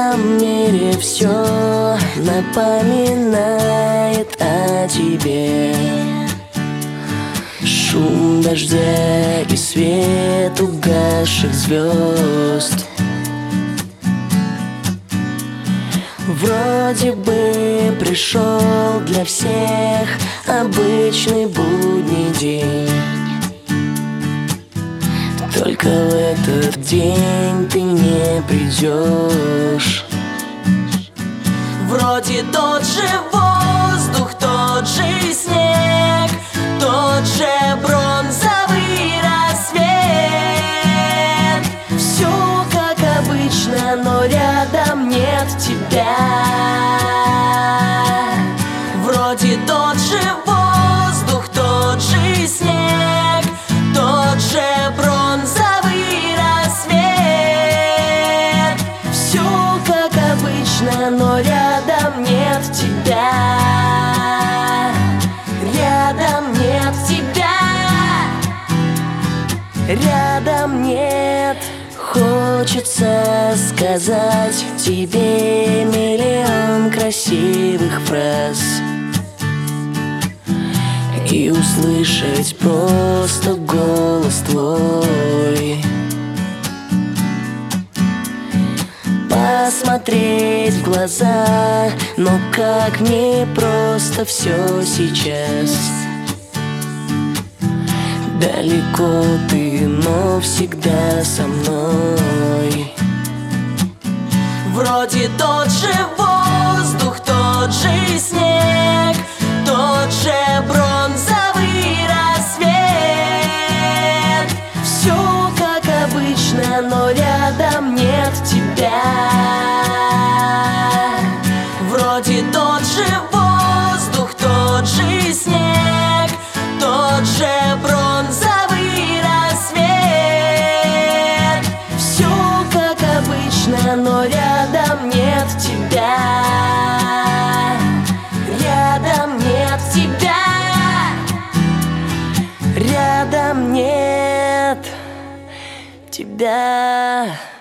этом мире все напоминает о тебе. Шум дождя и свет угасших звезд. Вроде бы пришел для всех обычный будний день. Только в этот день ты не придешь. Вроде тот же воздух, тот же снег, тот же бронзовый рассвет. Все как обычно, но рядом нет тебя. Вроде тот же воздух, тот же снег, тот же бронзовый рассвет. Все как обычно, но рядом нет тебя. Рядом нет тебя. Рядом нет. Хочется сказать тебе миллион красивых фраз и услышать просто голос твой. Посмотреть в глаза, но как мне просто все сейчас. Далеко ты, но всегда со мной. Вроде тот же воздух, тот же снег, тот же бронзовый рассвет. Все как обычно, но рядом нет тебя. Вроде тот же воздух, тот же снег, тот же бронзовый рассвет. Все как обычно, но рядом нет тебя. Рядом нет тебя. Рядом нет тебя.